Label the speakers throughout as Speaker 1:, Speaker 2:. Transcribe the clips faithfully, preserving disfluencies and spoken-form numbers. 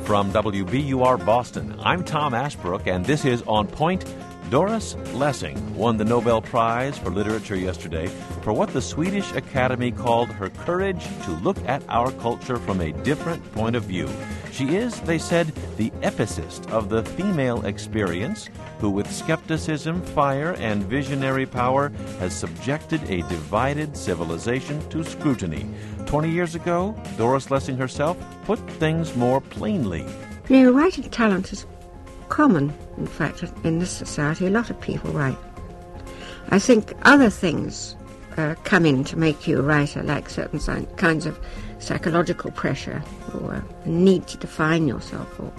Speaker 1: From W B U R Boston, I'm Tom Ashbrook, and this is On Point. Doris Lessing won the Nobel Prize for Literature yesterday for what the Swedish Academy called her courage to look at our culture from a different point of view. She is, they said, the epicist of the female experience, who with skepticism, fire, and visionary power has subjected a divided civilization to scrutiny. Twenty years ago, Doris Lessing herself put things more plainly.
Speaker 2: You know, writing talent is common, in fact, in this society. A lot of people write. I think other things uh, come in to make you a writer, like certain si- kinds of psychological pressure, or a need to define yourself, or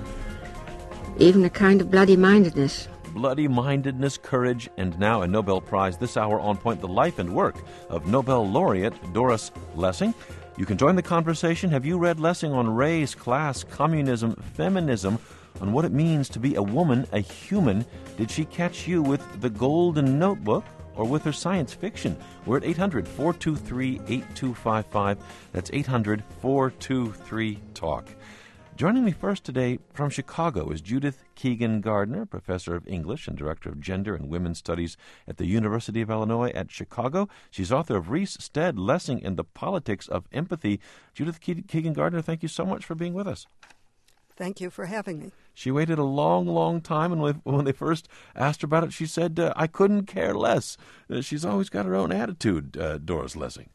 Speaker 2: even a kind of bloody-mindedness.
Speaker 1: Bloody-mindedness, courage, and now a Nobel Prize. This hour On Point, the life and work of Nobel laureate Doris Lessing. You can join the conversation. Have you read Lessing on race, class, communism, feminism, on what it means to be a woman, a human? Did she catch you with The Golden Notebook or with her science fiction? We're at eight hundred, four two three, eight two five five. That's eight hundred, four two three, TALK. Joining me first today from Chicago is Judith Keegan Gardner, professor of English and director of Gender and Women's Studies at the University of Illinois at Chicago. She's author of Reese Stead, Lessing and the Politics of Empathy. Judith Keegan Gardner, thank you so much for being with us.
Speaker 3: Thank you for having me.
Speaker 1: She waited a long, long time, and when they first asked her about it, she said, uh, I couldn't care less. Uh, she's always got her own attitude, uh, Doris Lessing.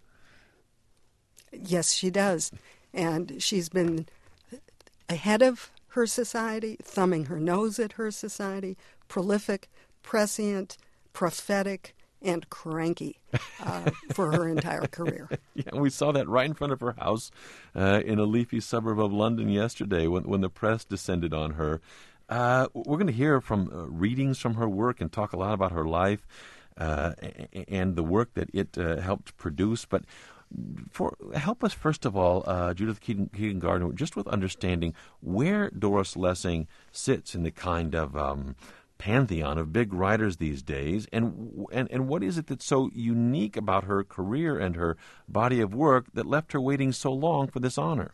Speaker 3: Yes, she does. And she's been ahead of her society, thumbing her nose at her society, prolific, prescient, prophetic, and cranky uh, for her entire career.
Speaker 1: Yeah, we saw that right in front of her house uh, in a leafy suburb of London yesterday when, when the press descended on her. Uh, we're going to hear from uh, readings from her work and talk a lot about her life uh, and the work that it uh, helped produce. But for help us, first of all, uh, Judith Keegan Gardner, just with understanding where Doris Lessing sits in the kind of um, pantheon of big writers these days, and, and and what is it that's so unique about her career and her body of work that left her waiting so long for this honor?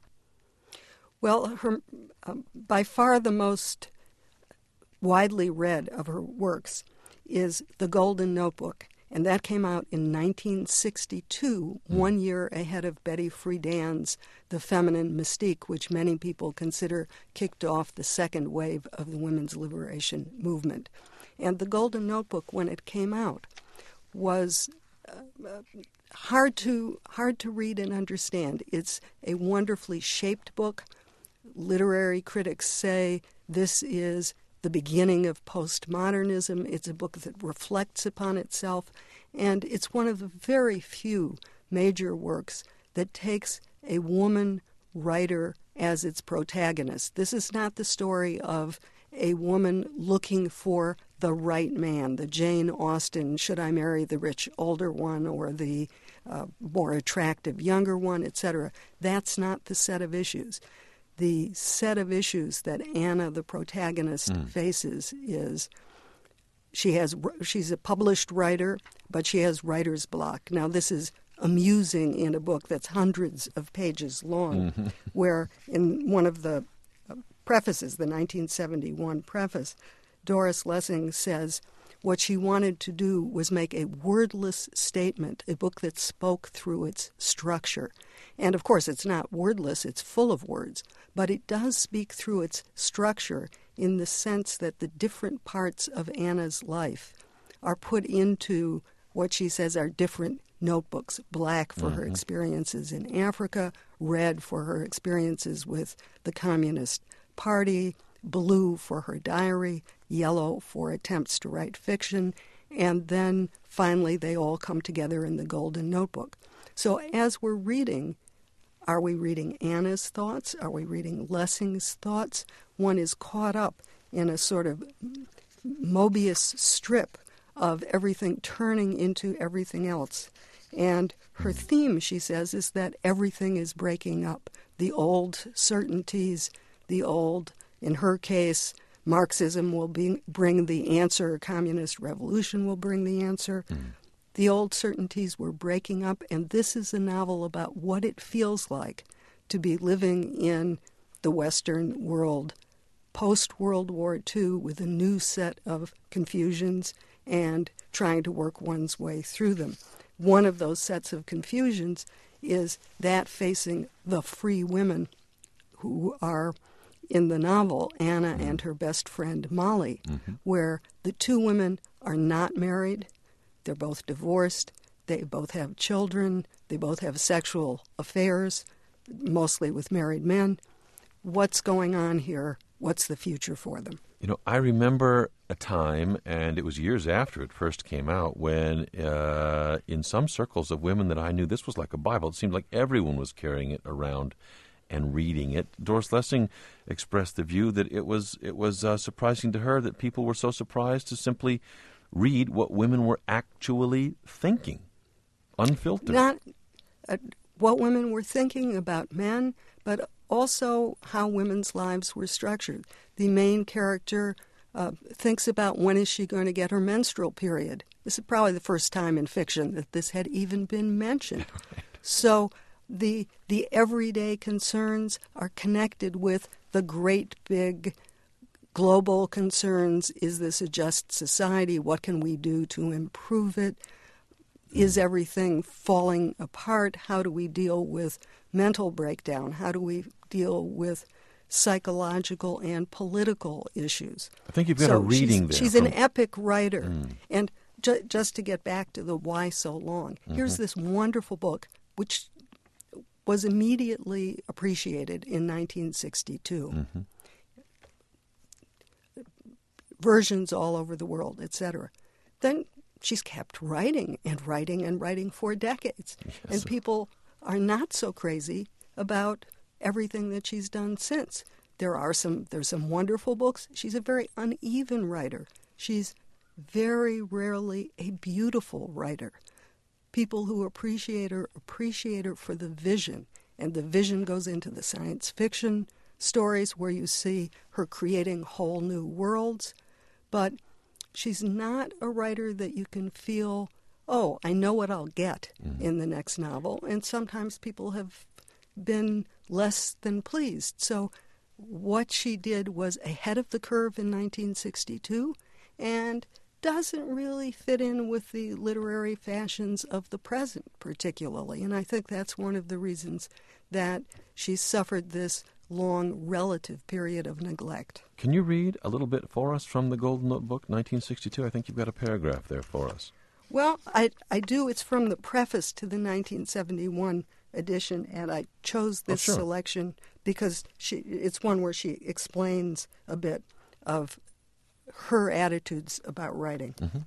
Speaker 3: Well, her uh, by far the most widely read of her works is The Golden Notebook, and that came out in nineteen sixty-two, mm. one year ahead of Betty Friedan's The Feminine Mystique, which many people consider kicked off the second wave of the women's liberation movement. And The Golden Notebook, when it came out, was uh, hard to hard to read and understand. It's a wonderfully shaped book. Literary critics say this is the beginning of postmodernism. It's a book that reflects upon itself, and it's one of the very few major works that takes a woman writer as its protagonist. This is not the story of a woman looking for the right man, the Jane Austen, should I marry the rich older one or the uh, more attractive younger one, et cetera. That's not the set of issues. The set of issues that Anna, the protagonist, mm. faces is she has she's a published writer, but she has writer's block. Now, this is amusing in a book that's hundreds of pages long, mm-hmm. where in one of the prefaces, the nineteen seventy-one preface, Doris Lessing says what she wanted to do was make a wordless statement, a book that spoke through its structure. And, of course, it's not wordless, it's full of words, but it does speak through its structure in the sense that the different parts of Anna's life are put into what she says are different notebooks. Black for mm-hmm. her experiences in Africa, red for her experiences with the Communist Party, blue for her diary, yellow for attempts to write fiction, and then finally they all come together in the Golden Notebook. So as we're reading, are we reading Anna's thoughts? Are we reading Lessing's thoughts? One is caught up in a sort of Mobius strip of everything turning into everything else. And her theme, she says, is that everything is breaking up. The old certainties, the old, in her case, Marxism will be, bring the answer, communist revolution will bring the answer. Mm. The old certainties were breaking up, and this is a novel about what it feels like to be living in the Western world post-World War Two with a new set of confusions and trying to work one's way through them. One of those sets of confusions is that facing the free women who are in the novel, Anna mm-hmm. and her best friend Molly, mm-hmm. where the two women are not married, they're both divorced, they both have children, they both have sexual affairs, mostly with married men. What's going on here? What's the future for them?
Speaker 1: You know, I remember a time, and it was years after it first came out, when uh, in some circles of women that I knew, this was like a Bible. It seemed like everyone was carrying it around and reading it. Doris Lessing expressed the view that it was it was uh, surprising to her that people were so surprised to simply read what women were actually thinking, unfiltered.
Speaker 3: Not uh, what women were thinking about men, but also how women's lives were structured. The main character uh, thinks about when is she going to get her menstrual period. This is probably the first time in fiction that this had even been mentioned. Right. So the the everyday concerns are connected with the great big global concerns. Is this a just society? What can we do to improve it? Is everything falling apart? How do we deal with mental breakdown? How do we deal with psychological and political issues?
Speaker 1: I think you've got
Speaker 3: so
Speaker 1: a reading
Speaker 3: she's,
Speaker 1: there.
Speaker 3: She's
Speaker 1: from...
Speaker 3: an epic writer.
Speaker 1: Mm.
Speaker 3: And ju- just to get back to the why so long, mm-hmm. here's this wonderful book, which was immediately appreciated in nineteen sixty-two. Mm-hmm. Versions all over the world, et cetera. Then she's kept writing and writing and writing for decades. Yes. And people are not so crazy about everything that she's done since. There are some there's some wonderful books. She's a very uneven writer. She's very rarely a beautiful writer. People who appreciate her appreciate her for the vision, and the vision goes into the science fiction stories where you see her creating whole new worlds. But she's not a writer that you can feel, oh, I know what I'll get mm-hmm. in the next novel. And sometimes people have been less than pleased. So what she did was ahead of the curve in nineteen sixty-two and doesn't really fit in with the literary fashions of the present particularly. And I think that's one of the reasons that she suffered this long relative period of neglect.
Speaker 1: Can you read a little bit for us from the Golden Notebook, nineteen sixty-two? I think you've got a paragraph there for us.
Speaker 3: Well, I, I do. It's from the preface to the nineteen seventy-one edition, and I chose this oh, sure. selection because she, it's one where she explains a bit of her attitudes about writing. Mm-hmm.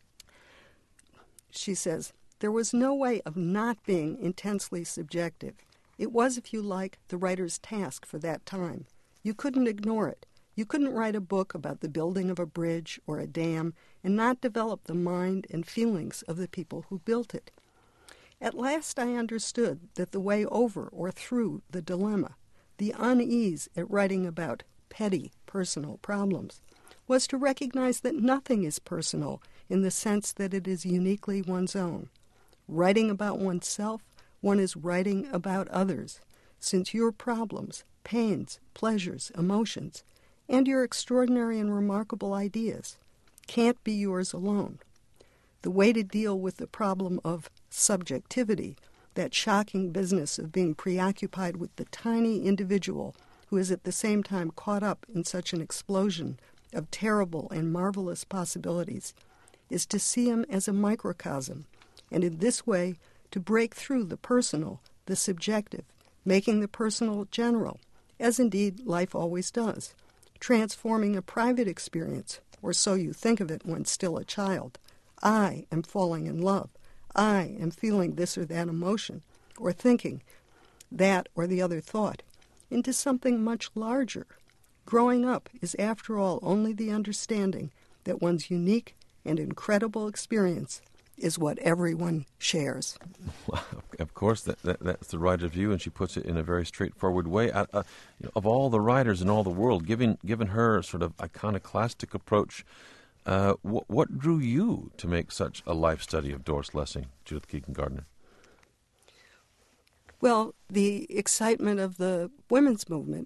Speaker 3: She says, "There was no way of not being intensely subjective. It was, if you like, the writer's task for that time. You couldn't ignore it. You couldn't write a book about the building of a bridge or a dam and not develop the mind and feelings of the people who built it. At last I understood that the way over or through the dilemma, the unease at writing about petty personal problems, was to recognize that nothing is personal in the sense that it is uniquely one's own. Writing about oneself, one is writing about others, since your problems, pains, pleasures, emotions, and your extraordinary and remarkable ideas can't be yours alone. The way to deal with the problem of subjectivity, that shocking business of being preoccupied with the tiny individual who is at the same time caught up in such an explosion of terrible and marvelous possibilities, is to see him as a microcosm, and in this way to break through the personal, the subjective, making the personal general, as indeed life always does, transforming a private experience, or so you think of it when still a child. I am falling in love. I am feeling this or that emotion, or thinking that or the other thought, into something much larger. Growing up is, after all, only the understanding that one's unique and incredible experience is what everyone shares."
Speaker 1: Well, of course, that, that, that's the writer's view, and she puts it in a very straightforward way. Uh, uh, you know, of all the writers in all the world, given given her sort of iconoclastic approach, uh, wh- what drew you to make such a life study of Doris Lessing, Judith Keegan Gardner?
Speaker 3: Well, the excitement of the women's movement.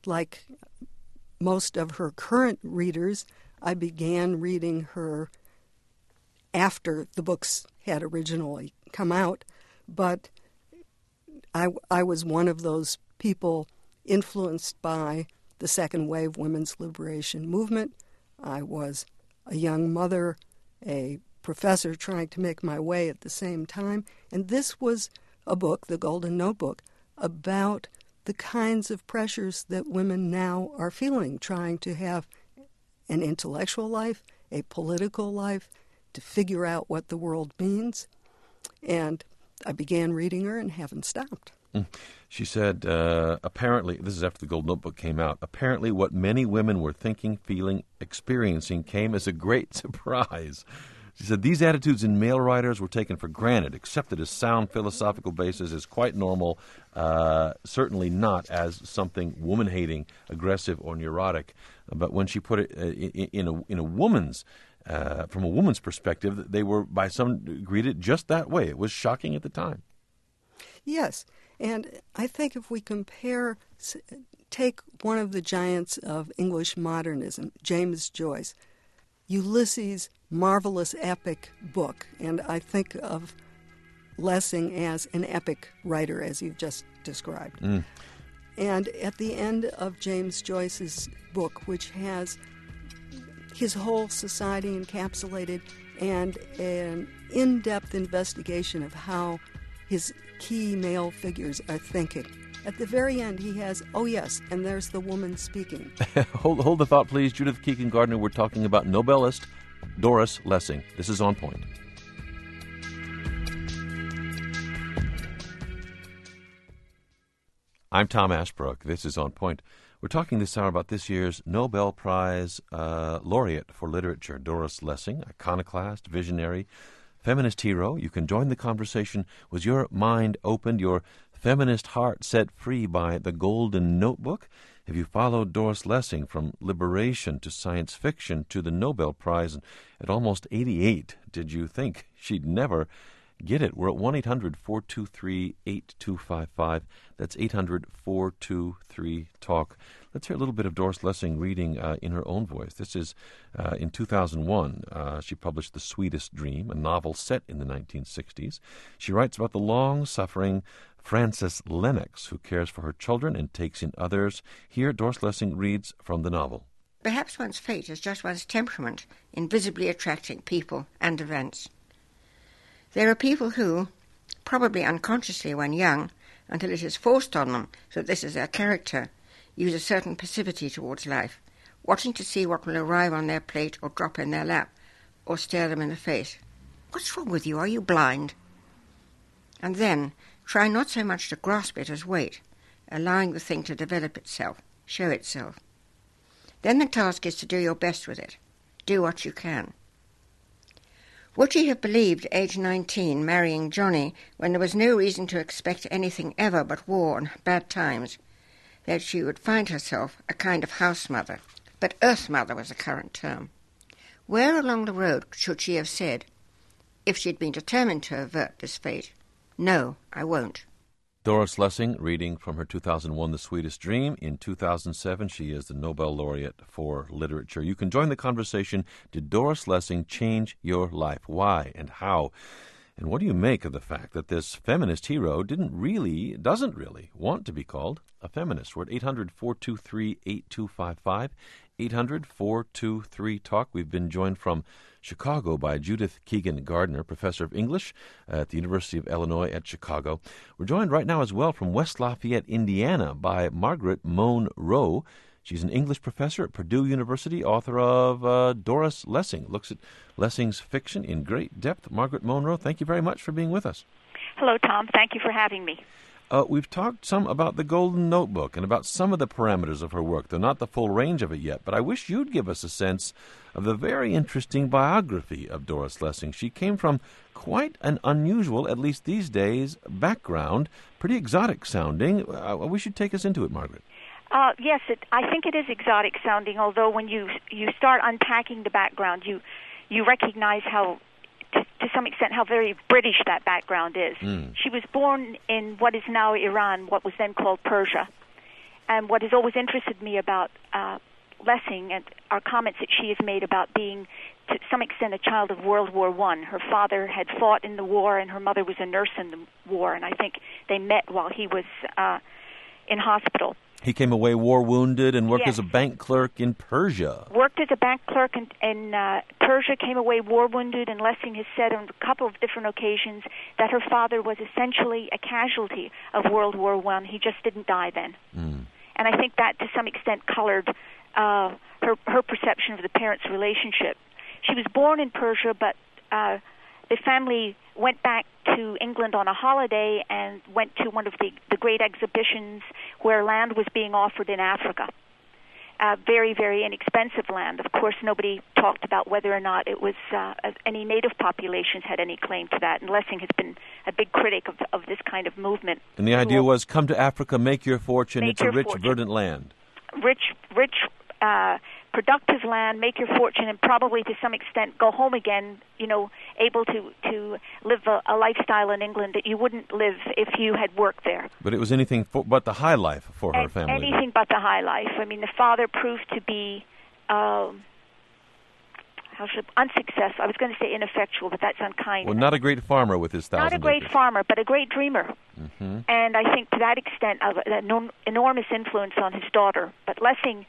Speaker 3: like most of her current readers, I began reading her after the books had originally come out, but I, I was one of those people influenced by the second wave women's liberation movement. I was a young mother, a professor trying to make my way at the same time, and this was a book, The Golden Notebook, about the kinds of pressures that women now are feeling, trying to have an intellectual life, a political life, to figure out what the world means. And I began reading her and haven't stopped.
Speaker 1: She said, uh, apparently, this is after the Golden Notebook came out, apparently what many women were thinking, feeling, experiencing came as a great surprise. She said, these attitudes in male writers were taken for granted, accepted as sound philosophical basis, as quite normal, uh, certainly not as something woman-hating, aggressive, or neurotic. But when she put it uh, in, in, a, in a woman's, uh, from a woman's perspective, they were, by some, greeted just that way. It was shocking at the time.
Speaker 3: Yes, and I think if we compare, take one of the giants of English modernism, James Joyce, Ulysses, marvelous epic book, and I think of Lessing as an epic writer, as you've just described. Mm. And at the end of James Joyce's book, which has his whole society encapsulated and an in-depth investigation of how his key male figures are thinking, at the very end he has, oh yes, and there's the woman speaking.
Speaker 1: hold, hold the thought, please. Judith Keegan Gardner, we're talking about Nobelist Doris Lessing. This is On Point. I'm Tom Ashbrook. This is On Point. We're talking this hour about this year's Nobel Prize uh, laureate for literature, Doris Lessing, iconoclast, visionary, feminist hero. You can join the conversation. Was your mind opened, your feminist heart set free by The Golden Notebook? Have you followed Doris Lessing from liberation to science fiction to the Nobel Prize? And at almost eighty-eight, did you think she'd never get it? We're at one eight hundred four two three eight two five five. That's eight hundred four two three talk. Let's hear a little bit of Doris Lessing reading uh, in her own voice. This is uh, in two thousand one. Uh, she published The Sweetest Dream, a novel set in the nineteen sixties. She writes about the long-suffering Frances Lennox, who cares for her children and takes in others. Here, Doris Lessing reads from the novel.
Speaker 2: Perhaps one's fate is just one's temperament, invisibly attracting people and events. There are people who, probably unconsciously when young, until it is forced on them that this is their character, use a certain passivity towards life, watching to see what will arrive on their plate or drop in their lap, or stare them in the face. What's wrong with you? Are you blind? And then try not so much to grasp it as wait, allowing the thing to develop itself, show itself. Then the task is to do your best with it. Do what you can. Would she have believed, age nineteen, marrying Johnny, when there was no reason to expect anything ever but war and bad times, that she would find herself a kind of house mother? But earth mother was the current term. Where along the road should she have said, if she'd been determined to avert this fate, no, I won't?
Speaker 1: Doris Lessing, reading from her two thousand one The Sweetest Dream. In two thousand seven, she is the Nobel laureate for literature. You can join the conversation. Did Doris Lessing change your life? Why and how? And what do you make of the fact that this feminist hero didn't really, doesn't really, want to be called a feminist? We're at eight hundred four two three eight two five five, eight hundred four two three talk. We've been joined from Chicago by Judith Keegan Gardner, professor of English at the University of Illinois at Chicago. We're joined right now as well from West Lafayette, Indiana, by Margaret Moan Rowe. She's an English professor at Purdue University, author of uh, Doris Lessing, looks at Lessing's fiction in great depth. Margaret Moan Rowe, thank you very much for being with us.
Speaker 4: Hello, Tom. Thank you for having me.
Speaker 1: Uh, we've talked some about The Golden Notebook and about some of the parameters of her work, though not the full range of it yet. But I wish you'd give us a sense of the very interesting biography of Doris Lessing. She came from quite an unusual, at least these days, background, pretty exotic sounding. I wish you'd take us into it, Margaret.
Speaker 4: Uh, yes, it, I think it is exotic sounding, although when you you start unpacking the background, you, you recognize how, to, to some extent, how very British that background is. Mm. She was born in what is now Iran, what was then called Persia. and what has always interested me about uh, Lessing and our comments that she has made about being, to some extent, a child of World War One. Her father had fought in the war, and her mother was a nurse in the war, and I think they met while he was uh, in hospital.
Speaker 1: He came away war-wounded and worked
Speaker 4: Yes.
Speaker 1: as a bank clerk in Persia.
Speaker 4: Worked as a bank clerk in, in uh, Persia, came away war-wounded, and Lessing has said on a couple of different occasions that her father was essentially a casualty of World War One. He just didn't die then.
Speaker 1: Mm.
Speaker 4: And I think that, to some extent, colored uh, her, her perception of the parents' relationship. She was born in Persia, but uh, the family went back to England on a holiday and went to one of the, the great exhibitions where land was being offered in Africa. Uh, very, very inexpensive land. Of course, nobody talked about whether or not it was uh, any native populations had any claim to that. And Lessing has been a big critic of, of this kind of movement.
Speaker 1: And the idea was, come to Africa, make your fortune.
Speaker 4: Make
Speaker 1: it's a
Speaker 4: your
Speaker 1: rich,
Speaker 4: fortune.
Speaker 1: verdant land.
Speaker 4: Rich, rich, uh, productive land, make your fortune, and probably to some extent go home again, you know, able to, to live a, a lifestyle in England that you wouldn't live if you had worked there.
Speaker 1: But it was anything for, but the high life for her
Speaker 4: And
Speaker 1: family.
Speaker 4: anything but the high life. I mean, the father proved to be um, how should unsuccessful. I was going to say ineffectual, but that's unkind.
Speaker 1: Well, not a great farmer with his thousand
Speaker 4: Not a great
Speaker 1: acres.
Speaker 4: farmer, but a great dreamer.
Speaker 1: Mm-hmm.
Speaker 4: And I think to that extent, of an enorm- enormous influence on his daughter. But Lessing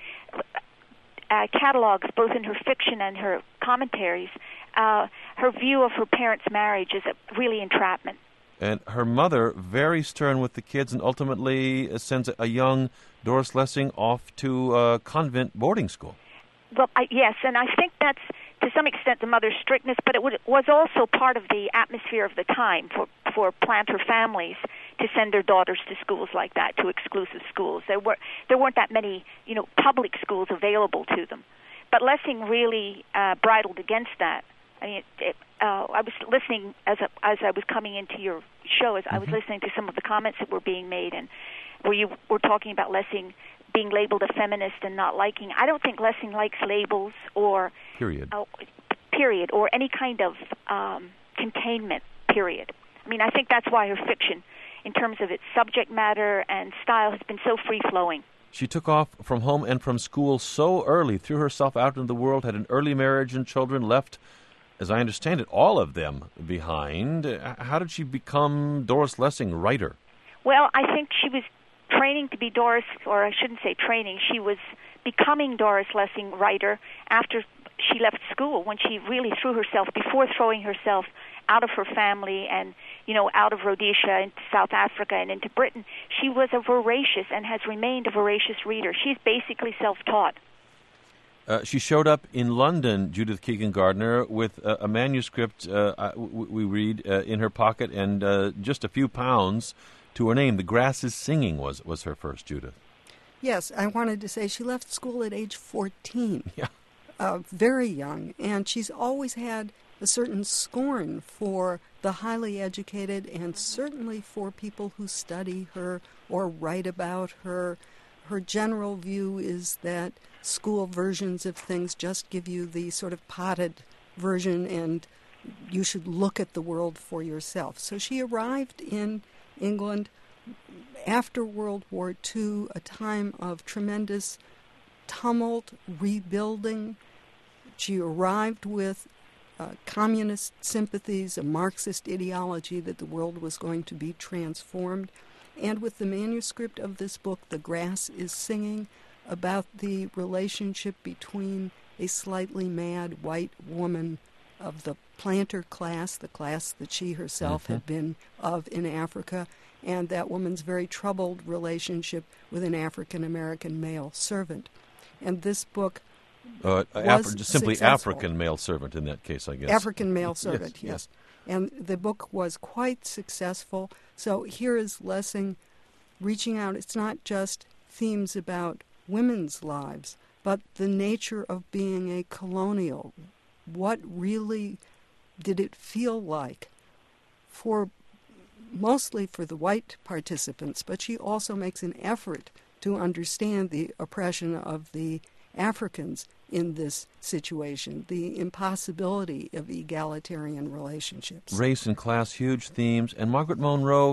Speaker 4: uh, catalogs, both in her fiction and her commentaries, uh, her view of her parents' marriage is a really entrapment.
Speaker 1: And her mother, very stern with the kids, and ultimately sends a young Doris Lessing off to a convent boarding school.
Speaker 4: Well, I, yes, and I think that's to some extent the mother's strictness, but it would, was also part of the atmosphere of the time for, for planter families to send their daughters to schools like that, to exclusive schools. There were there weren't that many, you know, public schools available to them. But Lessing really uh, bridled against that. I mean, it, it, uh, I was listening as a, as I was coming into your show, as mm-hmm. I was listening to some of the comments that were being made, and where you were talking about Lessing being labeled a feminist and not liking. I don't think Lessing likes labels or
Speaker 1: period,
Speaker 4: uh, period, or any kind of um, containment. Period. I mean, I think that's why her fiction, in terms of its subject matter and style, has been so free flowing.
Speaker 1: She took off from home and from school so early, threw herself out into the world, had an early marriage and children, left, as I understand it, all of them behind. How did she become Doris Lessing, writer?
Speaker 4: Well, I think she was training to be Doris, or I shouldn't say training, she was becoming Doris Lessing, writer, after she left school, when she really threw herself, before throwing herself out of her family and, you know, out of Rhodesia into South Africa and into Britain. She was a voracious and has remained a voracious reader. She's basically self-taught.
Speaker 1: Uh, she showed up in London, Judith Keegan Gardner, with a, a manuscript, uh, we read, uh, in her pocket, and uh, just a few pounds to her name. The Grass is Singing was, was her first, Judith.
Speaker 3: Yes, I wanted to say she left school at age fourteen.
Speaker 1: Yeah.
Speaker 3: Uh, very young, and she's always had a certain scorn for the highly educated, and certainly for people who study her or write about her. Her general view is that school versions of things just give you the sort of potted version, and you should look at the world for yourself. So she arrived in England after World War Two, a time of tremendous tumult, rebuilding. She arrived with uh, communist sympathies, a Marxist ideology that the world was going to be transformed, and with the manuscript of this book, The Grass is Singing, about the relationship between a slightly mad white woman of the planter class, the class that she herself mm-hmm. had been of in Africa, and that woman's very troubled relationship with an African-American male servant. And this book
Speaker 1: uh,
Speaker 3: was
Speaker 1: Afri- just simply
Speaker 3: successful.
Speaker 1: African male servant in that case, I guess.
Speaker 3: African male servant,
Speaker 1: yes, yes.
Speaker 3: yes. And the book was quite successful. So here is Lessing reaching out. It's not just themes about women's lives, but the nature of being a colonial. What really did it feel like for, mostly for the white participants, but she also makes an effort to understand the oppression of the Africans in this situation, the impossibility of egalitarian relationships.
Speaker 1: Race and class, huge themes. And Margaret Monroe,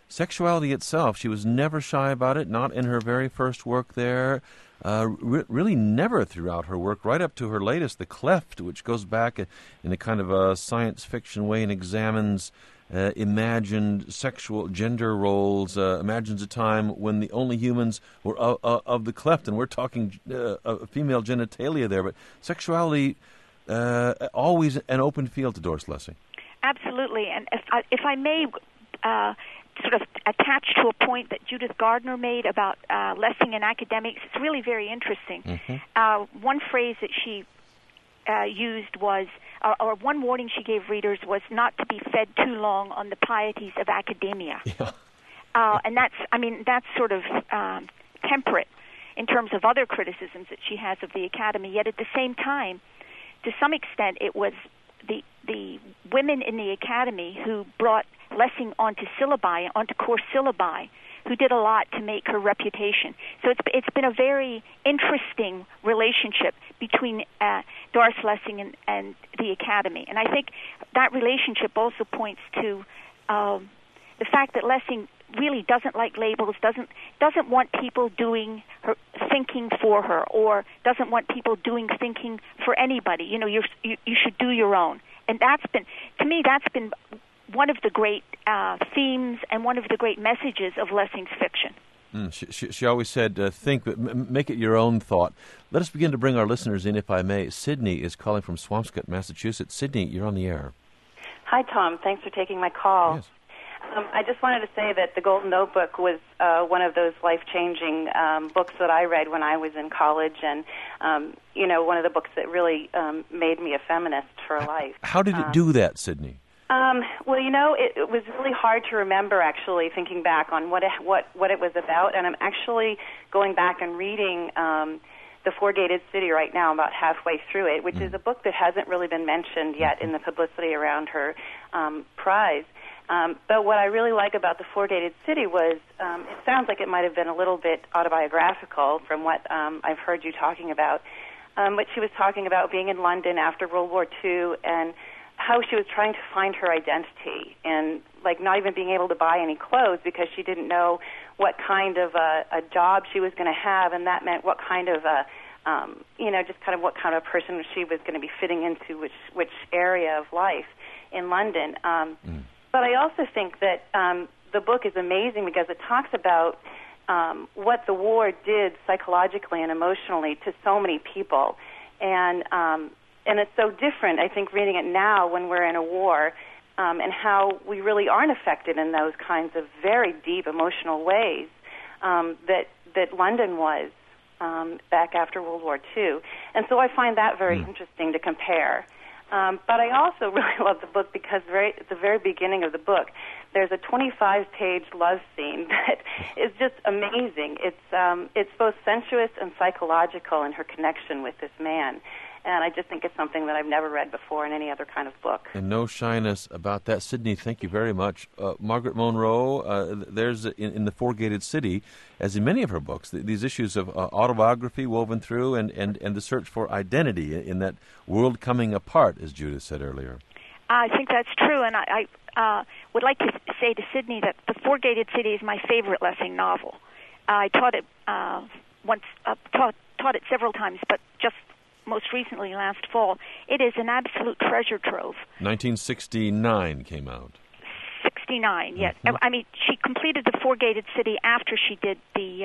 Speaker 1: sexuality itself, she was never shy about it, not in her very first work there, uh, re- really never throughout her work, right up to her latest, The Cleft, which goes back in a kind of a science fiction way and examines uh, imagined sexual gender roles, uh, imagines a time when the only humans were of, of, of the cleft, and we're talking uh, of female genitalia there, but sexuality, uh, always an open field to Doris Lessing.
Speaker 4: Absolutely, and if I, if I may uh, sort of attach to a point that Judith Gardner made about uh, Lessing and academics, it's really very interesting. Mm-hmm. Uh, one phrase that she uh, used was, uh, or one warning she gave readers was not to be fed too long on the pieties of academia. Yeah. Uh, and that's, I mean, that's sort of um, temperate in terms of other criticisms that she has of the Academy, yet at the same time, to some extent, it was the the women in the Academy who brought Lessing onto syllabi, onto course syllabi, who did a lot to make her reputation. So it's it's been a very interesting relationship between uh, Doris Lessing and, and the Academy. And I think that relationship also points to um, the fact that Lessing really doesn't like labels, doesn't doesn't want people doing her thinking for her, or doesn't want people doing thinking for anybody. You know, you're, you you should do your own. And that's been, to me, that's been one of the great uh, themes and one of the great messages of Lessing's fiction.
Speaker 1: Mm, she, she, she always said, uh, think, but m- make it your own thought. Let us begin to bring our listeners in, if I may. Sydney is calling from Swampscott, Massachusetts. Sydney, you're on the air.
Speaker 5: Hi, Tom. Thanks for taking my call.
Speaker 1: Yes.
Speaker 5: Um, I just wanted to say that The Golden Notebook was uh, one of those life-changing um, books that I read when I was in college, and, um, you know, one of the books that really um, made me a feminist for life.
Speaker 1: How did it
Speaker 5: um,
Speaker 1: do that, Sydney?
Speaker 5: Um, well, you know, it, it was really hard to remember, actually, thinking back on what it, what, what it was about, and I'm actually going back and reading um, The Four-Gated City right now, about halfway through it, which mm. is a book that hasn't really been mentioned yet mm-hmm. in the publicity around her um, prize. Um, but what I really like about The Four-Gated City was um, it sounds like it might have been a little bit autobiographical from what um, I've heard you talking about. Um, but she was talking about being in London after World War Two and how she was trying to find her identity and, like, not even being able to buy any clothes because she didn't know what kind of a, a job she was going to have, and that meant what kind of a, um, you know, just kind of what kind of person she was going to be fitting into which, which area of life in London. Um, mm. But I also think that um, the book is amazing because it talks about um, what the war did psychologically and emotionally to so many people. And um, and it's so different, I think, reading it now when we're in a war um, and how we really aren't affected in those kinds of very deep emotional ways um, that, that London was um, back after World War Two. And so I find that very mm. interesting to compare. Um, but I also really love the book because very, at the very beginning of the book, there's a twenty-five page love scene that is just amazing. It's um, it's both sensuous and psychological in her connection with this man. And I just think it's something that I've never read before in any other kind of book.
Speaker 1: And no shyness about that. Sydney, thank you very much. Uh, Margaret Monroe, uh, there's in, in The Four-Gated City, as in many of her books, th- these issues of uh, autobiography woven through and, and, and the search for identity in that world coming apart, as Judith said earlier.
Speaker 4: I think that's true, and I, I uh, would like to say to Sydney that The Four-Gated City is my favorite Lessing novel. Uh, I taught it uh, once, uh, taught, taught it several times, but just most recently last fall. It is an absolute treasure trove.
Speaker 1: nineteen sixty-nine came out.
Speaker 4: sixty-nine, yes. Mm-hmm. I mean, she completed The Four-Gated City after she did the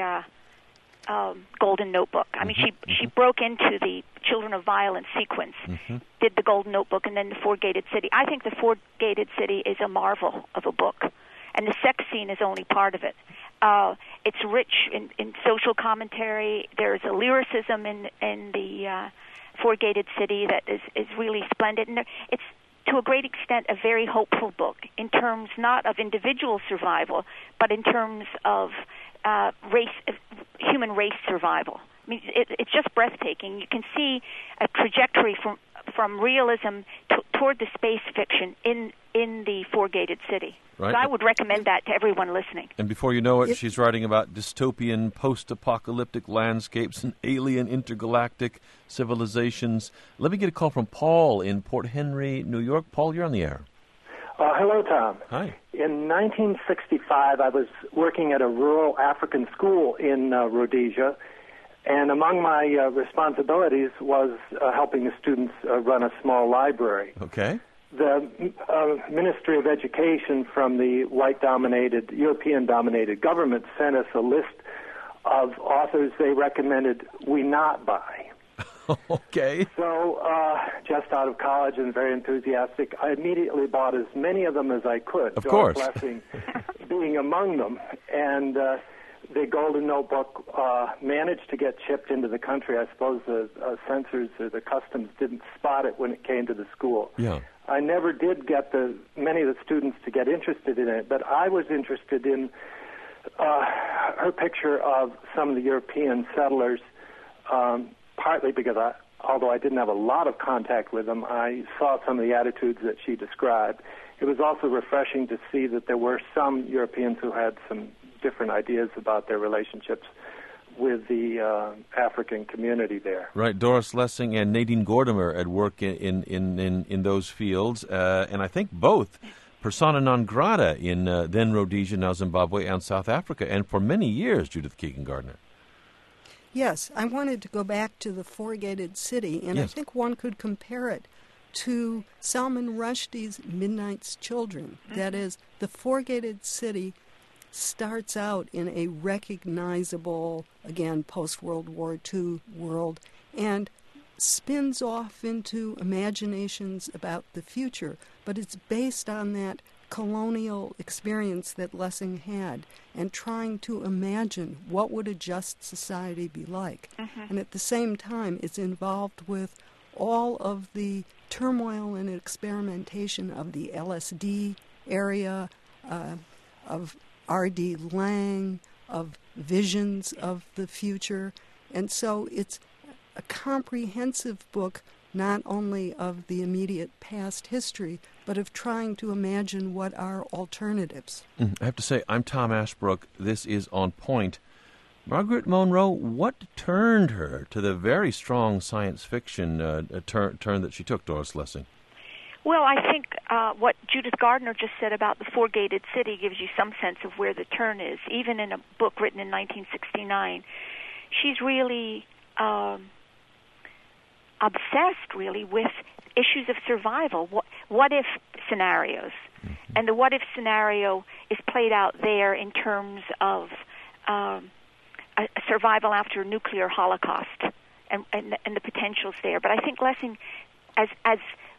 Speaker 4: uh, um, Golden Notebook. I mean, mm-hmm. she mm-hmm. she broke into the Children of Violence sequence, mm-hmm. did the Golden Notebook, and then The Four-Gated City. I think The Four-Gated City is a marvel of a book, and the sex scene is only part of it. Uh, it's rich in, in social commentary. There's a lyricism in in the uh, Four-Gated City that is, is really splendid. And it's, to a great extent, a very hopeful book in terms not of individual survival, but in terms of uh, race, human race survival. I mean, it, it's just breathtaking. You can see a trajectory from from realism to, toward the space fiction in in the Four-Gated City.
Speaker 1: Right.
Speaker 4: So I would recommend that to everyone listening.
Speaker 1: And before you know it,
Speaker 3: Yep.
Speaker 1: she's writing about dystopian, post-apocalyptic landscapes and alien intergalactic civilizations. Let me get a call from Paul in Port Henry, New York. Paul, you're on the air.
Speaker 6: Uh, hello, Tom.
Speaker 1: Hi.
Speaker 6: In nineteen sixty-five, I was working at a rural African school in uh, Rhodesia, and among my uh, responsibilities was uh, helping the students uh, run a small library.
Speaker 1: Okay.
Speaker 6: The uh, Ministry of Education from the white-dominated, European-dominated government sent us a list of authors they recommended we not buy.
Speaker 1: Okay.
Speaker 6: So, uh, just out of college and very enthusiastic, I immediately bought as many of them as I could.
Speaker 1: Of
Speaker 6: Doris
Speaker 1: course.
Speaker 6: Lessing being among them. And uh, the Golden Notebook uh, managed to get shipped into the country. I suppose the uh, censors or the customs didn't spot it when it came to the school.
Speaker 1: Yeah.
Speaker 6: I never did get the many of the students to get interested in it, but I was interested in uh, her picture of some of the European settlers, um, partly because I, although I didn't have a lot of contact with them, I saw some of the attitudes that she described. It was also refreshing to see that there were some Europeans who had some different ideas about their relationships with the uh, African community there.
Speaker 1: Right, Doris Lessing and Nadine Gordimer at work in in, in, in those fields, uh, and I think both persona non grata in uh, then Rhodesia, now Zimbabwe, and South Africa, and for many years, Judith Keegan Gardner.
Speaker 3: Yes, I wanted to go back to the Four-Gated City, and
Speaker 1: Yes.
Speaker 3: I think one could compare it to Salman Rushdie's Midnight's Children. Mm-hmm. That is, the Four-Gated City starts out in a recognizable, again, post-World War Two world, and spins off into imaginations about the future, but it's based on that colonial experience that Lessing had and trying to imagine what would a just society be like. Mm-hmm. And at the same time, it's involved with all of the turmoil and experimentation of the L S D area, uh, of R D Lang, of visions of the future. And so it's a comprehensive book not only of the immediate past history, but of trying to imagine what are alternatives.
Speaker 1: Mm, I have to say, I'm Tom Ashbrook. This is On Point. Margaret Monroe, what turned her to the very strong science fiction uh, turn, turn that she took, Doris Lessing?
Speaker 4: Well, I think uh, what Judith Gardner just said about the Four-Gated City gives you some sense of where the turn is. Even in a book written in nineteen sixty-nine, she's really um, obsessed, really, with issues of survival. What, what if scenarios? Mm-hmm. And the what if scenario is played out there in terms of um, a, a survival after a nuclear holocaust and, and, and the potentials there. But I think Lessing, as as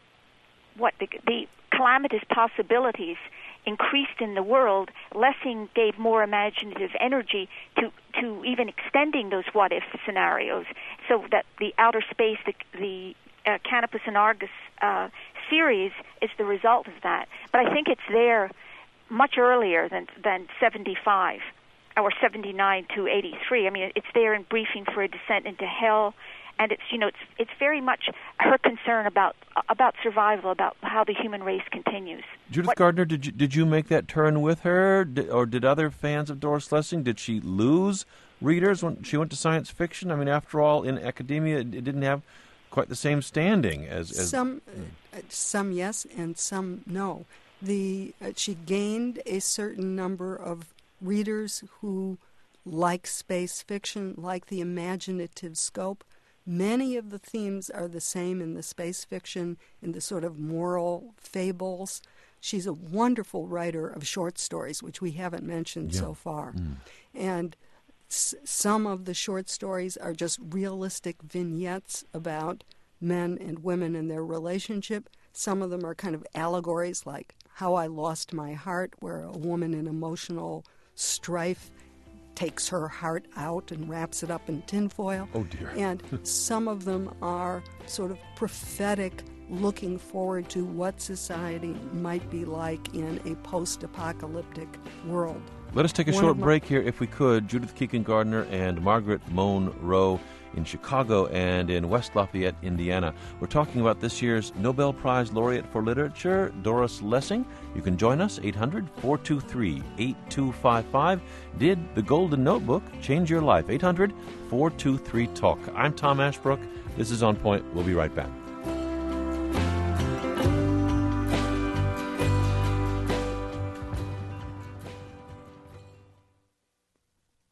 Speaker 4: what the, the calamitous possibilities increased in the world, Lessing gave more imaginative energy to, to even extending those what-if scenarios, so that the outer space, the, the uh, Canopus and Argus uh, series is the result of that. But I think it's there much earlier than, than seventy-five, or seventy-nine to eighty-three. I mean, it's there in Briefing for a Descent into Hell, and it's, you know, it's it's very much her concern about about survival, about how the human race continues.
Speaker 1: Judith
Speaker 4: what,
Speaker 1: Gardner, did you did you make that turn with her, did, or did other fans of Doris Lessing? Did she lose readers when she went to science fiction? I mean, after all, in academia, it didn't have quite the same standing as, as
Speaker 3: some uh, some yes and some no. The uh, she gained a certain number of readers who like space fiction, like the imaginative scope. Many of the themes are the same in the space fiction, in the sort of moral fables. She's a wonderful writer of short stories, which we haven't mentioned
Speaker 1: yeah.
Speaker 3: so far.
Speaker 1: Mm.
Speaker 3: And s- some of the short stories are just realistic vignettes about men and women and their relationship. Some of them are kind of allegories, like How I Lost My Heart, where a woman in emotional strife takes her heart out and wraps it up in tinfoil.
Speaker 1: Oh, dear.
Speaker 3: And some of them are sort of prophetic, looking forward to what society might be like in a post-apocalyptic world.
Speaker 1: Let us take a
Speaker 3: One
Speaker 1: short
Speaker 3: my-
Speaker 1: break here, if we could. Judith Keegan Gardner and Margaret Monroe in Chicago and in West Lafayette, Indiana. We're talking about this year's Nobel Prize laureate for literature, Doris Lessing. You can join us, eight hundred, four two three, eight two five five. Did the Golden Notebook change your life? eight hundred, four two three, talk. I'm Tom Ashbrook. This is On Point. We'll be right back.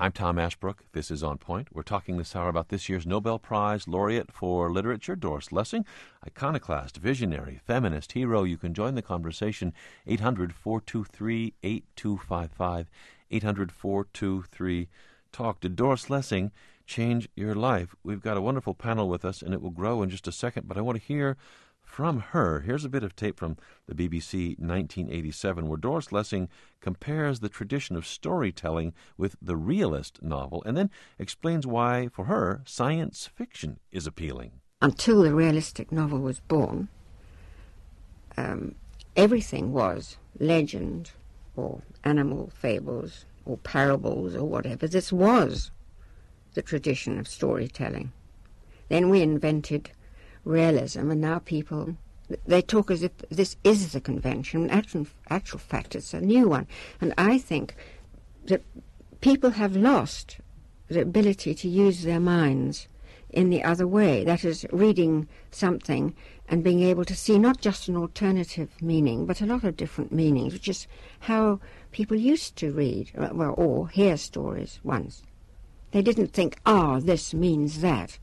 Speaker 1: I'm Tom Ashbrook. This is On Point. We're talking this hour about this year's Nobel Prize laureate for literature, Doris Lessing, iconoclast, visionary, feminist, hero. You can join the conversation, eight hundred, four two three, eight two five five, eight hundred, four two three, talk. Did Doris Lessing change your life? We've got a wonderful panel with us, and it will grow in just a second, but I want to hear from her. Here's a bit of tape from the B B C nineteen eighty-seven, where Doris Lessing compares the tradition of storytelling with the realist novel, and then explains why, for her, science fiction is appealing.
Speaker 2: Until the realistic novel was born, um, everything was legend or animal fables or parables or whatever. This was the tradition of storytelling. Then we invented realism, and now people, they talk as if this is the convention. In actual, actual fact, it's a new one. And I think that people have lost the ability to use their minds in the other way. That is, reading something and being able to see not just an alternative meaning, but a lot of different meanings, which is how people used to read, well, or hear stories once. They didn't think, ah, this means that.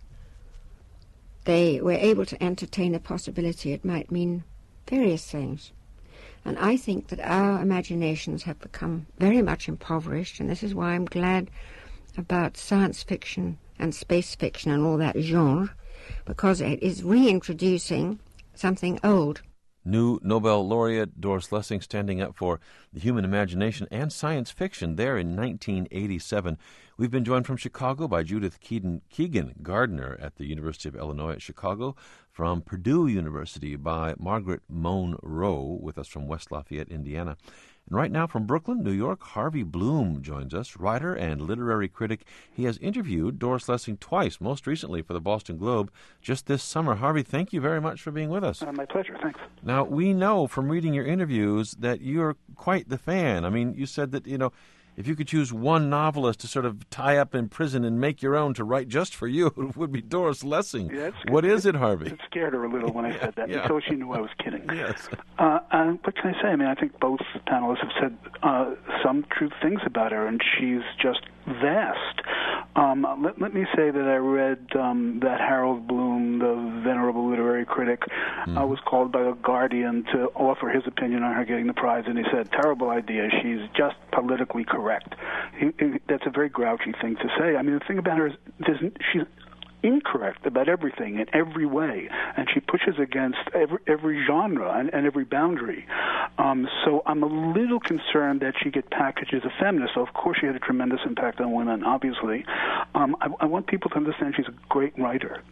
Speaker 2: They were able to entertain a possibility it might mean various things. And I think that our imaginations have become very much impoverished, and this is why I'm glad about science fiction and space fiction and all that genre, because it is reintroducing something old.
Speaker 1: New Nobel laureate Doris Lessing standing up for the human imagination and science fiction there in nineteen eighty-seven. We've been joined from Chicago by Judith Keegan, Keegan Gardner at the University of Illinois at Chicago, from Purdue University by Margaret Monroe, with us from West Lafayette, Indiana. And right now from Brooklyn, New York, Harvey Bloom joins us, writer and literary critic. He has interviewed Doris Lessing twice, most recently for the Boston Globe just this summer. Harvey, thank you very much for being with us.
Speaker 7: Uh, my pleasure, thanks.
Speaker 1: Now, we know from reading your interviews that you're quite the fan. I mean, you said that, you know, if you could choose one novelist to sort of tie up in prison and make your own to write just for you, it would be Doris Lessing.
Speaker 7: Yeah,
Speaker 1: what is it, Harvey?
Speaker 7: It scared her a little when I said that,
Speaker 1: yeah.
Speaker 7: until she knew I was kidding.
Speaker 1: Yes.
Speaker 7: Uh, and what can I say? I mean, I think both panelists have said uh, some true things about her, and she's just vast. Um, let, let me say that I read um, that Harold Bloom, the venerable literary critic, mm. uh, was called by The Guardian to offer his opinion on her getting the prize, and he said, terrible idea, she's just politically correct. He, he, that's a very grouchy thing to say. I mean, the thing about her is there's, she's incorrect about everything in every way, and she pushes against every, every genre and, and every boundary. Um, so I'm a little concerned that she get packaged as a feminist. So of course she had a tremendous impact on women, obviously. Um, I, I want people to understand she's a great writer.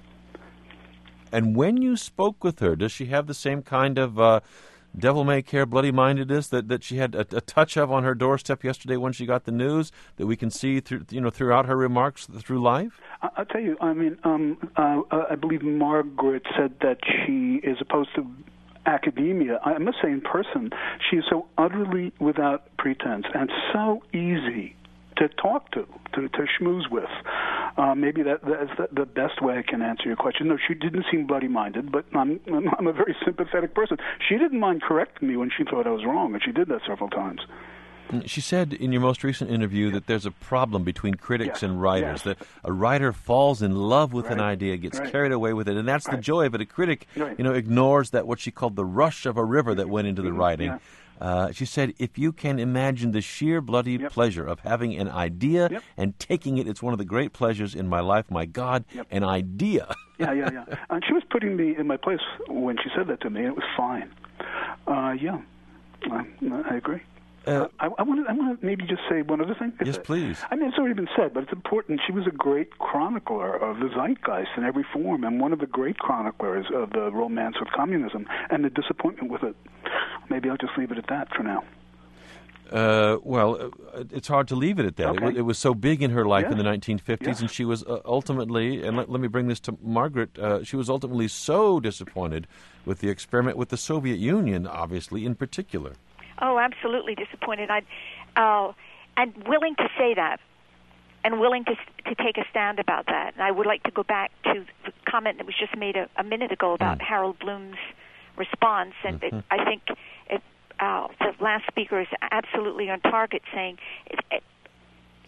Speaker 1: And when you spoke with her, does she have the same kind of uh, devil-may-care, bloody-mindedness that, that she had a, a touch of on her doorstep yesterday when she got the news, that we can see through, you know, throughout her remarks through life?
Speaker 7: I, I'll tell you, I mean, um, uh, I believe Margaret said that she is opposed to academia. I must say, in person, she is so utterly without pretense and so easy to talk to, to, to schmooze with. Uh, maybe that that's the, the best way I can answer your question. No, she didn't seem bloody-minded, but I'm, I'm a very sympathetic person. She didn't mind correcting me when she thought I was wrong, and she did that several times.
Speaker 1: She said in your most recent interview that there's a problem between critics
Speaker 7: yes.
Speaker 1: and writers,
Speaker 7: yes.
Speaker 1: that a writer falls in love with
Speaker 7: right.
Speaker 1: an idea, gets
Speaker 7: right.
Speaker 1: carried away with it, and that's
Speaker 7: right.
Speaker 1: the joy of it. A critic,
Speaker 7: right.
Speaker 1: you know, ignores that, what she called the rush of a river that went into the writing.
Speaker 7: Yeah.
Speaker 1: Uh, she said, if you can imagine the sheer bloody
Speaker 7: yep.
Speaker 1: pleasure of having an idea
Speaker 7: yep.
Speaker 1: and taking it, it's one of the great pleasures in my life. My God,
Speaker 7: yep.
Speaker 1: an idea.
Speaker 7: yeah, yeah, yeah. And she was putting me in my place when she said that to me, and it was fine. Uh, yeah, I, I agree. Uh, I, I want to I want to maybe just say one other thing.
Speaker 1: Yes, please.
Speaker 7: I mean, it's already been said, but it's important. She was a great chronicler of the zeitgeist in every form, and one of the great chroniclers of the romance with communism and the disappointment with it. Maybe I'll just leave it at that for now.
Speaker 1: Uh, well, uh, it's hard to leave it at that.
Speaker 7: Okay.
Speaker 1: It, it was so big in her life
Speaker 7: yes.
Speaker 1: in the nineteen fifties,
Speaker 7: yes.
Speaker 1: and she was uh, ultimately, and let, let me bring this to Margaret, uh, she was ultimately so disappointed with the experiment with the Soviet Union, obviously, in particular.
Speaker 4: Oh, absolutely disappointed. I, uh, and willing to say that, and willing to to take a stand about that. And I would like to go back to the comment that was just made a, a minute ago about mm. Harold Bloom's response, and mm-hmm. it, I think it, uh, the last speaker is absolutely on target, saying it, it,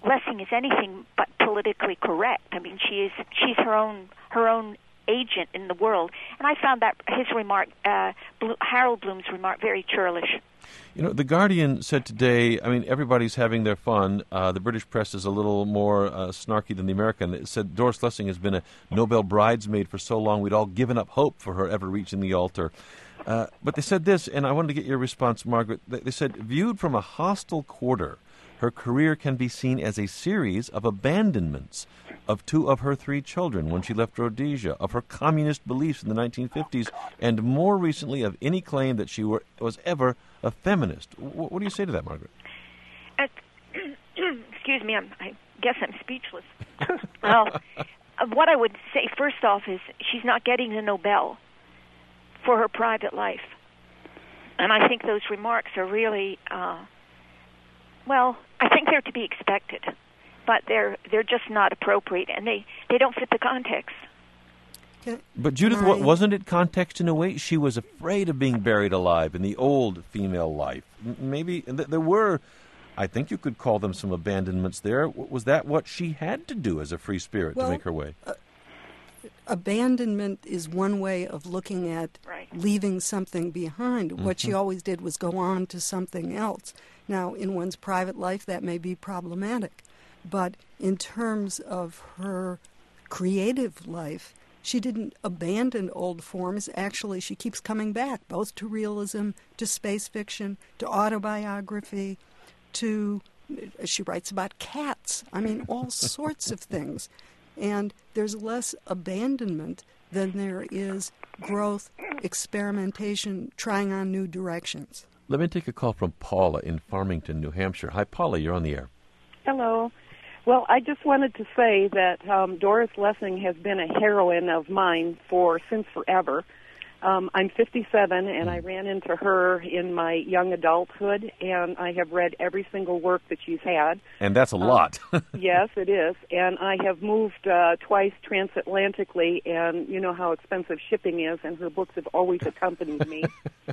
Speaker 4: Lessing is anything but politically correct. I mean, she is she's her own her own agent in the world, and I found that his remark, uh, Blo- Harold Bloom's remark, very churlish.
Speaker 1: You know, The Guardian said today, I mean, everybody's having their fun. Uh, the British press is a little more uh, snarky than the American. It said Doris Lessing has been a Nobel bridesmaid for so long, we'd all given up hope for her ever reaching the altar. Uh, but they said this, and I wanted to get your response, Margaret. They, they said, viewed from a hostile quarter, her career can be seen as a series of abandonments of two of her three children when she left Rhodesia, of her communist beliefs in the nineteen fifties, and more recently of any claim that she were, was ever a feminist. W- what do you say to that, Margaret?
Speaker 4: Uh, excuse me, I'm, I guess I'm speechless. Well, uh, what I would say first off is she's not getting the Nobel for her private life. And I think those remarks are really, uh, well, I think they're to be expected. But they're they're just not appropriate, and they, they don't fit the context.
Speaker 1: But Judith, what, wasn't it context in a way? She was afraid of being buried alive in the old female life. M- Maybe th- there were, I think you could call them some abandonments there. W- Was that what she had to do as a free spirit
Speaker 3: well,
Speaker 1: to make her way?
Speaker 3: Uh, abandonment is one way of looking at
Speaker 4: right.
Speaker 3: leaving something behind.
Speaker 1: Mm-hmm.
Speaker 3: What she always did was go on to something else. Now, in one's private life, that may be problematic. But in terms of her creative life, she didn't abandon old forms. Actually, she keeps coming back, both to realism, to space fiction, to autobiography, to, she writes about cats. I mean, all sorts of things. And there's less abandonment than there is growth, experimentation, trying on new directions.
Speaker 1: Let me take a call from Paula in Farmington, New Hampshire. Hi, Paula, you're on the air.
Speaker 8: Hello. Well, I just wanted to say that um, Doris Lessing has been a heroine of mine for since forever. Um, I'm fifty-seven, and I ran into her in my young adulthood, and I have read every single work that she's had.
Speaker 1: And that's a
Speaker 8: um,
Speaker 1: lot.
Speaker 8: Yes, it is. And I have moved uh, twice transatlantically, and you know how expensive shipping is, and her books have always accompanied me.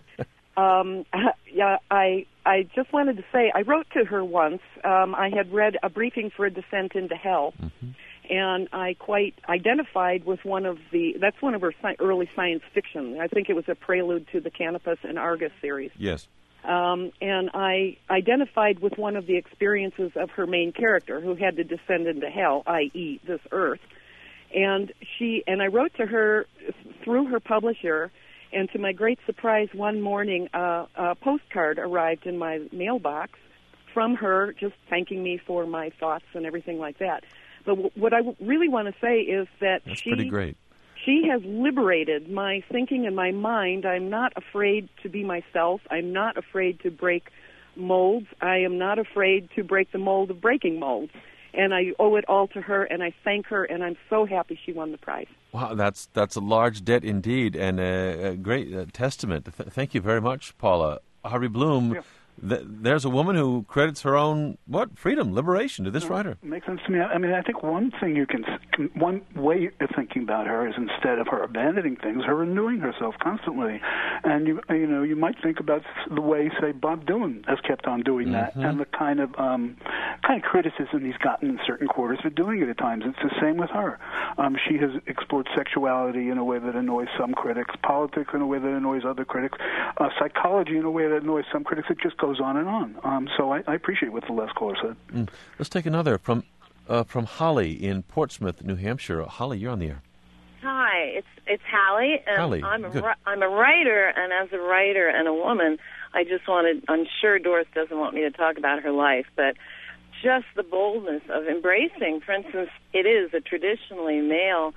Speaker 8: Um, yeah, I I just wanted to say I wrote to her once. Um, I had read A Briefing for a Descent into Hell, mm-hmm. and I quite identified with one of the. That's one of her sci- early science fiction. I think it was a prelude to the Canopus and Argus series.
Speaker 1: Yes.
Speaker 8: Um, and I identified with one of the experiences of her main character, who had to descend into hell, that is, this earth. And she and I wrote to her through her publisher. And to my great surprise, one morning, uh, a postcard arrived in my mailbox from her, just thanking me for my thoughts and everything like that. But w- what I w- really want to say is that
Speaker 1: That's
Speaker 8: she,
Speaker 1: pretty great.
Speaker 8: she has liberated my thinking and my mind. I'm not afraid to be myself. I'm not afraid to break molds. I am not afraid to break the mold of breaking molds. And I owe it all to her, and I thank her, and I'm so happy she won the prize.
Speaker 1: Wow, that's that's a large debt indeed, and a, a great uh, testament. Th- thank you very much, Paula. Harvey Bloom,
Speaker 7: Yeah.
Speaker 1: th- there's a woman who credits her own, what, freedom, liberation to this
Speaker 7: No,
Speaker 1: writer.
Speaker 7: Makes sense to me. I mean, I think one thing you can, can, one way of thinking about her is instead of her abandoning things, her renewing herself constantly. And, you you know, you might think about the way, say, Bob Dylan has kept on doing that,
Speaker 1: Mm-hmm.
Speaker 7: and the kind of um, kind of criticism he's gotten in certain quarters for doing it at times. It's the same with her. Um, she has explored sexuality in a way that annoys some critics, politics in a way that annoys other critics, uh, psychology in a way that annoys some critics. It just goes on and on. Um, so I, I appreciate what the last caller said.
Speaker 1: Mm. Let's take another from uh, from Holly in Portsmouth, New Hampshire. Holly, you're on the air.
Speaker 9: Hi, it's it's Hallie, and
Speaker 1: Hallie,
Speaker 9: I'm a
Speaker 1: good.
Speaker 9: ri- I'm a writer, and as a writer and a woman, I just wanted. I'm sure Doris doesn't want me to talk about her life, but just the boldness of embracing, for instance, it is a traditionally male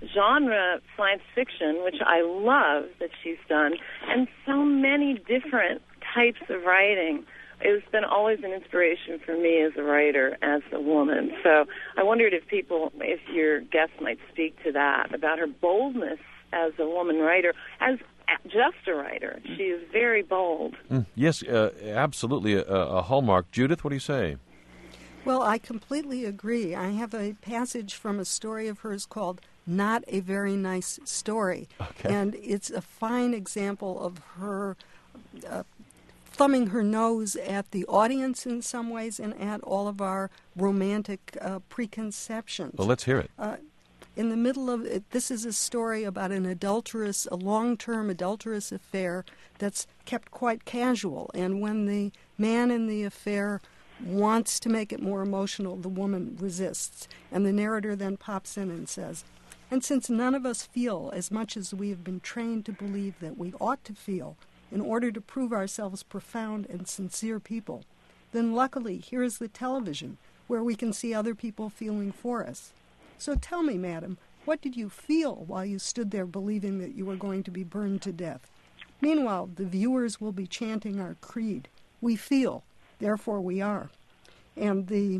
Speaker 9: genre science fiction, which I love that she's done, and so many different types of writing. It's been always an inspiration for me as a writer, as a woman. So I wondered if people, if your guests might speak to that, about her boldness as a woman writer, as just a writer. She is very bold.
Speaker 1: Mm. Yes, uh, absolutely a, a hallmark. Judith, what do you say?
Speaker 3: Well, I completely agree. I have a passage from a story of hers called Not a Very Nice Story.
Speaker 1: Okay.
Speaker 3: And it's a fine example of her uh, thumbing her nose at the audience in some ways and at all of our romantic uh, preconceptions.
Speaker 1: Well, let's hear it.
Speaker 3: Uh, in the middle of it, this is a story about an adulterous, a long-term adulterous affair that's kept quite casual. And when the man in the affair wants to make it more emotional, the woman resists. And the narrator then pops in and says, "And since none of us feel as much as we have been trained to believe that we ought to feel in order to prove ourselves profound and sincere people, then luckily here is the television where we can see other people feeling for us. So tell me, madam, what did you feel while you stood there believing that you were going to be burned to death? Meanwhile, the viewers will be chanting our creed. We feel, therefore we are." And the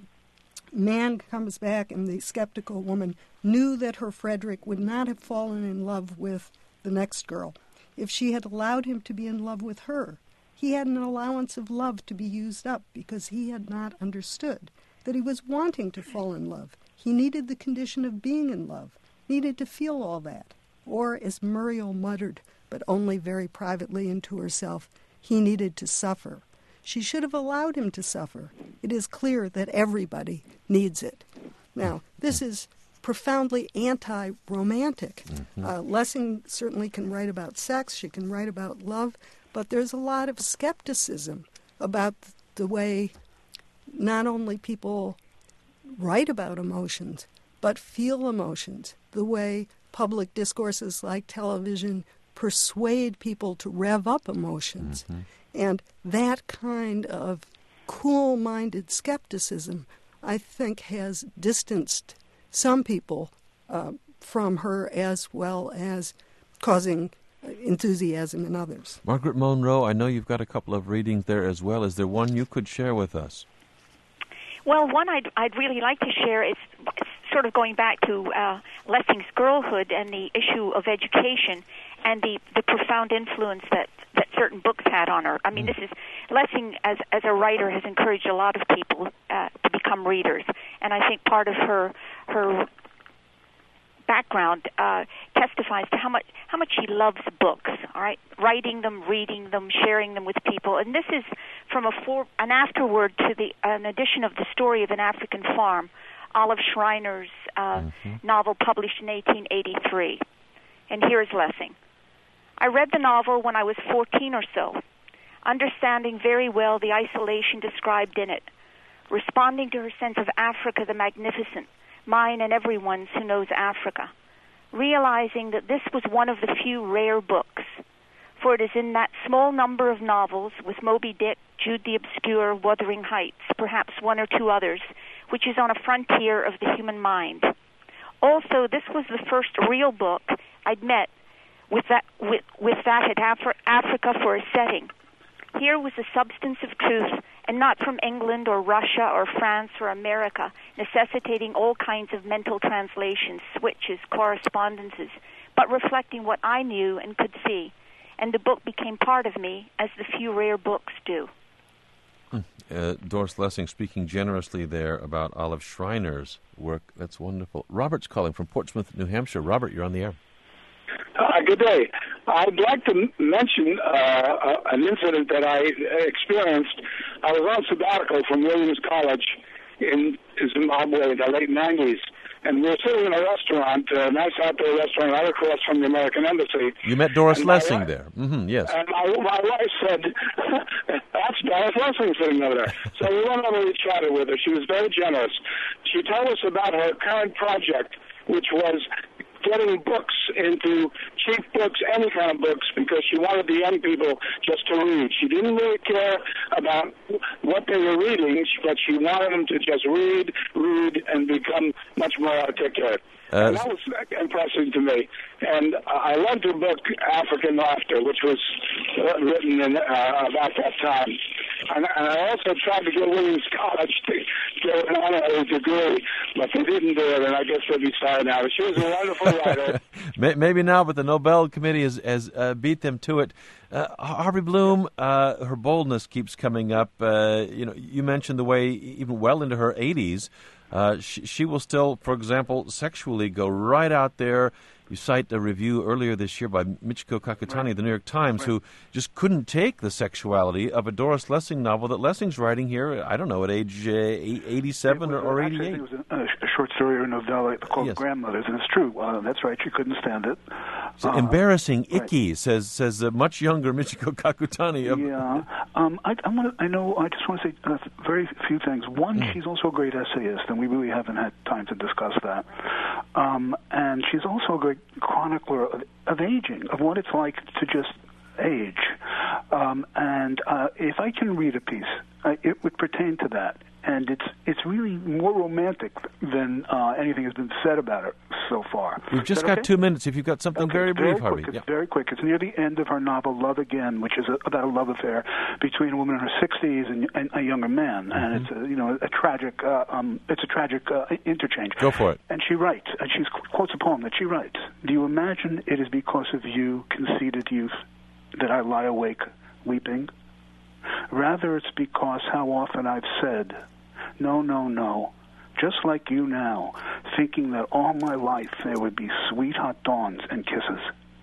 Speaker 3: man comes back, and the skeptical woman knew that her Frederick would not have fallen in love with the next girl if she had allowed him to be in love with her. He had an allowance of love to be used up because he had not understood that he was wanting to fall in love. He needed the condition of being in love, needed to feel all that. Or, as Muriel muttered, but only very privately and to herself, he needed to suffer. She should have allowed him to suffer. It is clear that everybody needs it. Now, this is profoundly anti-romantic. Mm-hmm. Uh, Lessing certainly can write about sex, she can write about love, but there's a lot of skepticism about the way not only people write about emotions, but feel emotions, the way public discourses like television persuade people to rev up emotions. Mm-hmm. And that kind of cool-minded skepticism, I think, has distanced some people uh, from her as well as causing enthusiasm in others.
Speaker 1: Margaret Monroe, I know you've got a couple of readings there as well. Is there one you could share with us?
Speaker 4: Well, one I'd, I'd really like to share is sort of going back to uh, Lessing's girlhood and the issue of education and the, the profound influence that, that certain books had on her. I mean, mm. this is Lessing, as as a writer, has encouraged a lot of people uh, to become readers, and I think part of her her background uh, testifies to how much how much she loves books. All right, writing them, reading them, sharing them with people, and this is from a for, an afterword to the an edition of The Story of an African Farm, Olive Schreiner's uh, mm-hmm. novel published in eighteen eighty-three. And here's Lessing. I read the novel when I was fourteen or so, understanding very well the isolation described in it, responding to her sense of Africa the magnificent, mine and everyone's who knows Africa, realizing that this was one of the few rare books, for it is in that small number of novels, with Moby Dick, Jude the Obscure, Wuthering Heights, perhaps one or two others, which is on a frontier of the human mind. Also, this was the first real book I'd met with that with, with that had Afri- Africa for a setting. Here was the substance of truth, and not from England or Russia or France or America, necessitating all kinds of mental translations, switches, correspondences, but reflecting what I knew and could see. And the book became part of me, as the few rare books do.
Speaker 1: Uh, Doris Lessing speaking generously there about Olive Schreiner's work. That's wonderful. Robert's calling from Portsmouth, New Hampshire. Robert, you're on the air.
Speaker 10: Uh, good day. I'd like to m- mention uh, an incident that I experienced. I was on sabbatical from Williams College in Zimbabwe in the late nineties, and we were sitting in a restaurant, a nice outdoor restaurant right across from the American Embassy.
Speaker 1: You met Doris
Speaker 10: and
Speaker 1: Lessing
Speaker 10: wife,
Speaker 1: there. Mm-hmm, yes.
Speaker 10: And my, my wife said, that's Doris Lessing sitting over there. So we went over and chatted with her. She was very generous. She told us about her current project, which was getting books into cheap books, any kind of books, because she wanted the young people just to read. She didn't really care about what they were reading, but she wanted them to just read, read, and become much more articulate. Uh, and that was impressive to me. And uh, I loved her book, African Laughter, which was uh, written in, uh, about that time. And, and I also tried to get Williams College to get an honorary degree, but they didn't do it, and I guess they'll be sorry now. But she was a wonderful writer.
Speaker 1: Maybe now, but the Nobel Committee has, has uh, beat them to it. Uh, Harvey Bloom, uh, her boldness keeps coming up. Uh, you know, you mentioned the way even well into her eighties, uh, she, she will still, for example, sexually go right out there you cite a review earlier this year by Michiko Kakutani
Speaker 7: Right.
Speaker 1: of the New York Times,
Speaker 7: Right.
Speaker 1: who just couldn't take the sexuality of a Doris Lessing novel that Lessing's writing here, I don't know, at age uh, eighty-seven
Speaker 7: was,
Speaker 1: or, or
Speaker 7: actually, I
Speaker 1: eighty-eight.
Speaker 7: think it was a, a short story or a novella called
Speaker 1: Yes.
Speaker 7: Grandmothers, and it's true. Uh, that's right. She couldn't stand it.
Speaker 1: So
Speaker 7: Uh,
Speaker 1: embarrassing,
Speaker 7: right.
Speaker 1: icky, says says a much younger Michiko Kakutani. Of,
Speaker 7: Yeah, um, I, I, wanna, I know. I just want to say uh, very few things. One,
Speaker 1: Mm.
Speaker 7: she's also a great essayist, and we really haven't had time to discuss that. Um, and she's also a great chronicler of, of aging, of what it's like to just age. Um, and uh, if I can read a piece, uh, it would pertain to that. And it's it's really more romantic than uh, anything has been said about it so far.
Speaker 1: We've
Speaker 7: Is
Speaker 1: just
Speaker 7: that
Speaker 1: got
Speaker 7: okay?
Speaker 1: two minutes. If you've got something
Speaker 7: Okay,
Speaker 1: very
Speaker 7: it's
Speaker 1: brief,
Speaker 7: very
Speaker 1: Harvey.
Speaker 7: quick. It's
Speaker 1: Yeah.
Speaker 7: very quick. It's near the end of her novel, Love Again, which is a, about a love affair between a woman in her sixties and, and a younger man,
Speaker 1: Mm-hmm.
Speaker 7: and it's a, you know a tragic uh, um, it's a tragic uh, interchange.
Speaker 1: Go for it.
Speaker 7: And she writes, and she quotes a poem that she writes. Do you imagine it is because of you, conceited youth, that I lie awake weeping? Rather, it's because how often I've said, no, no, no. Just like you now, thinking that all my life there would be sweet hot dawns and kisses.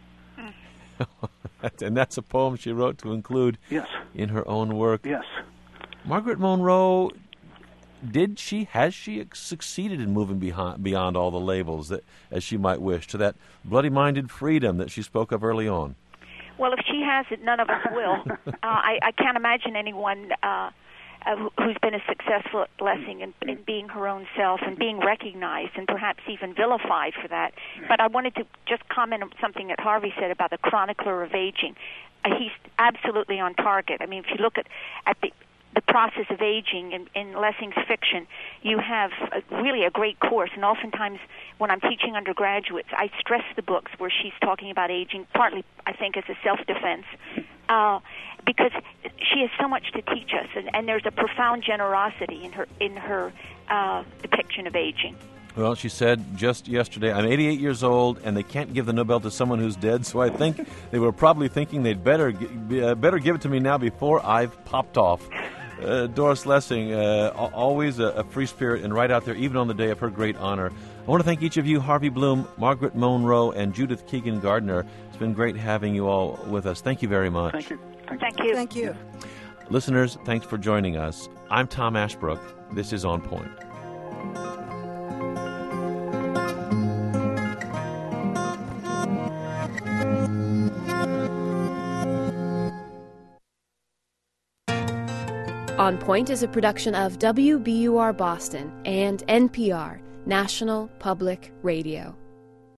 Speaker 1: And that's a poem she wrote to include
Speaker 7: Yes.
Speaker 1: in her own work.
Speaker 7: Yes.
Speaker 1: Margaret Monroe, did she, has she succeeded in moving behind, beyond all the labels that, as she might wish, to that bloody-minded freedom that she spoke of early on?
Speaker 4: Well, if she has it, none of us will. uh, I, I can't imagine anyone uh, uh, who- who's been as successful at Lessing in, in being her own self and being recognized and perhaps even vilified for that. But I wanted to just comment on something that Harvey said about the chronicler of aging. Uh, he's absolutely on target. I mean, if you look at, at the the process of aging in, in Lessing's fiction, you have a, really a great course. And oftentimes when I'm teaching undergraduates, I stress the books where she's talking about aging, partly, I think, as a self-defense, uh, because she has so much to teach us. And, and there's a profound generosity in her, in her uh, depiction of aging.
Speaker 1: Well, she said just yesterday, I'm eighty-eight years old, and they can't give the Nobel to someone who's dead, so I think they were probably thinking they'd better, gi- uh, better give it to me now before I've popped off. Uh, Doris Lessing, uh, always a, a free spirit and right out there, even on the day of her great honor. I want to thank each of you, Harvey Bloom, Margaret Monroe, and Judith Keegan Gardner. It's been great having you all with us. Thank you very much.
Speaker 7: Thank you. Thank,
Speaker 4: Thank you.
Speaker 3: Thank you.
Speaker 1: Listeners, thanks for joining us. I'm Tom Ashbrook. This is On Point.
Speaker 11: On Point is a production of W B U R Boston and N P R, National Public Radio.